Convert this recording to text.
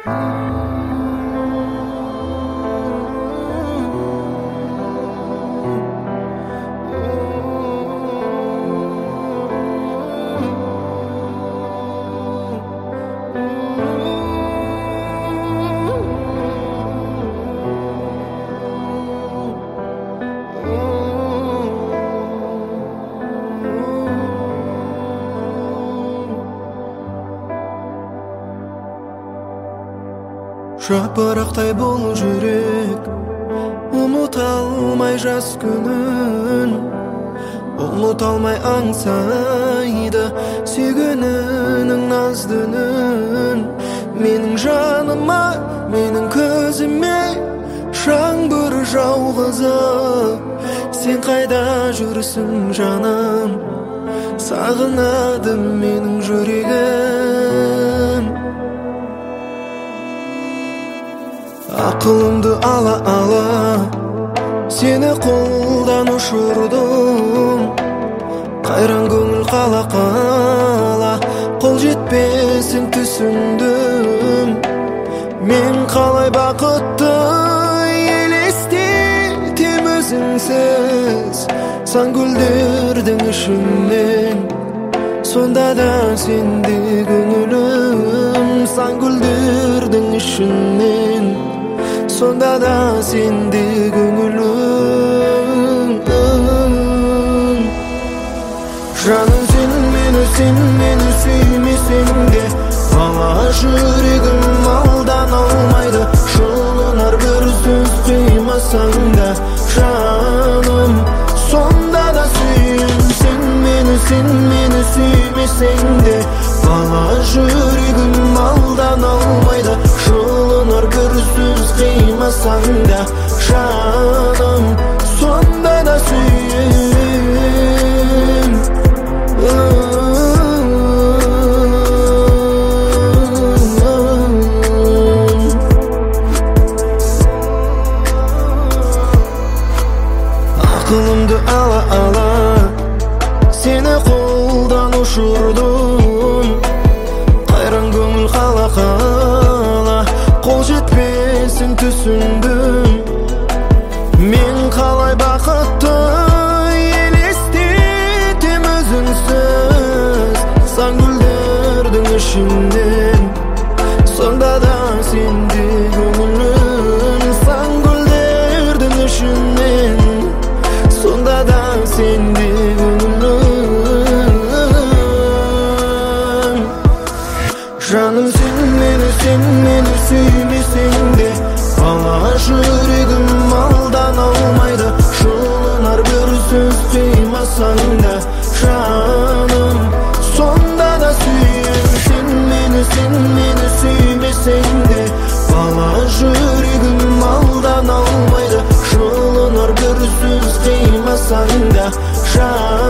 Жапырақтай бұл жүрек ұмыта алмай жас күнін, ұмыта алмай аңсайды сүйгенінің назды үнін. Менің жаныма, менің көзіме жаңбыр жауғызып, сен қайда жүрсің жаным, сағынады менің жүрегім. Ақылымды ала сені қолдан ұшырдым, қайран көңіл қала қол жетпесін түсіндім. Мен қалай бақытты елестетем өзіңсіз, сан гүлдердің ішінен, сонда да сенде көңілім. Сан гүлдердің ішінен, сонда да сенде көңілім. Жаным сен мені сүймесең де, бала жүрегім алдан алмайды. Жылынар бір сөз қимасаң да, жаным сонда да сүйем. Сен мені сүймесең де, бала жүрегім алдан алмайды. Жылынар бір сөз қимасаң да, жаным сонда да сүйем. Ақылымды ала сені қолдан ұшырдым, қайран көңіл қала қол жетпесін түсіндім. Мен қалай бақытты елестетем өзіңсіз, сан гүлдердің ішінен, сонда да сенде көңілім. Сан гүлдердің ішінен, сонда да сенде көңілім. Жаным сен мені сүймесең де, бала жүрегім алдан алмайды. Жылынар бір сөз қимасаң да, жаным сонда да сүйем. Сен мені сүймесең де, бала жүрегім алдан алмайды. Жылынар бір сөз қимасаң да, жаным